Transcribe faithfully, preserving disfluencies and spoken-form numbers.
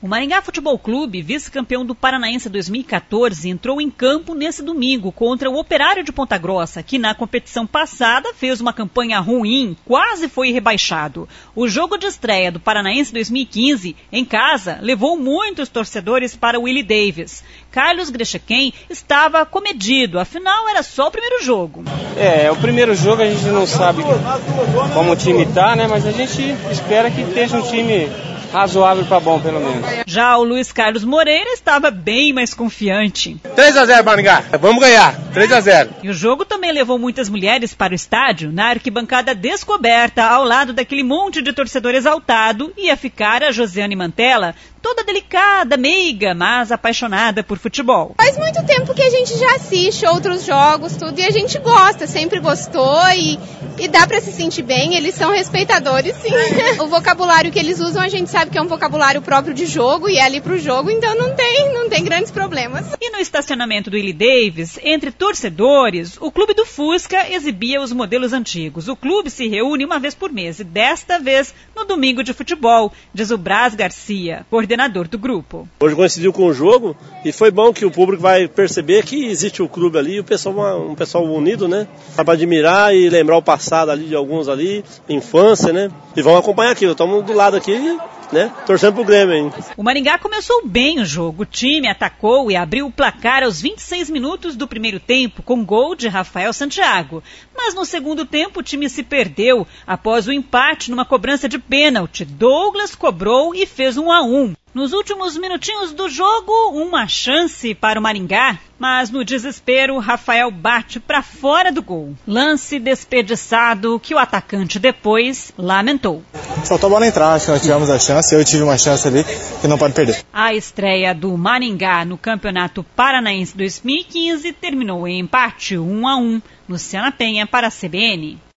O Maringá Futebol Clube, vice-campeão do Paranaense dois mil e quatorze, entrou em campo nesse domingo contra o Operário de Ponta Grossa, que na competição passada fez uma campanha ruim, quase foi rebaixado. O jogo de estreia do Paranaense dois mil e quinze, em casa, levou muitos torcedores para o Willie Davis. Carlos Grechequem estava comedido, afinal era só o primeiro jogo. É, o primeiro jogo a gente não sabe como o time está, né? Mas a gente espera que esteja um time razoável para bom, pelo menos. Já o Luiz Carlos Moreira estava bem mais confiante. três a zero, Maringá. Vamos ganhar. três a zero. E o jogo também levou muitas mulheres para o estádio. Na arquibancada descoberta, ao lado daquele monte de torcedor exaltado, ia ficar a Josiane Mantella, toda delicada, meiga, mas apaixonada por futebol. Faz muito tempo que a gente já assiste outros jogos, tudo, e a gente gosta, sempre gostou e, e dá pra se sentir bem, eles são respeitadores, sim. O vocabulário que eles usam, a gente sabe que é um vocabulário próprio de jogo e é ali pro jogo, então não tem, não tem grandes problemas. E no estacionamento do Willie Davis, entre torcedores, o Clube do Fusca exibia os modelos antigos. O clube se reúne uma vez por mês e desta vez no domingo de futebol, diz o Brás Garcia, coordenador do grupo. Hoje coincidiu com o jogo e foi bom que o público vai perceber que existe o clube ali, o pessoal, um pessoal unido, né? Para admirar e lembrar o passado ali de alguns ali, infância, né? E vão acompanhar aquilo. Estamos do lado aqui, né? Torcendo pro Grêmio, hein? O Maringá começou bem o jogo. O time atacou e abriu o placar aos vinte e seis minutos do primeiro tempo, com gol de Rafael Santiago. Mas no segundo tempo o time se perdeu após o empate numa cobrança de pênalti. Douglas cobrou e fez um a um. Nos últimos minutinhos do jogo, uma chance para o Maringá, mas no desespero, Rafael bate para fora do gol. Lance desperdiçado que o atacante depois lamentou. Faltou a bola entrar, acho que nós tivemos a chance, eu tive uma chance ali que não pode perder. A estreia do Maringá no Campeonato Paranaense dois mil e quinze terminou em empate um a um. Luciana Penha para a C B N.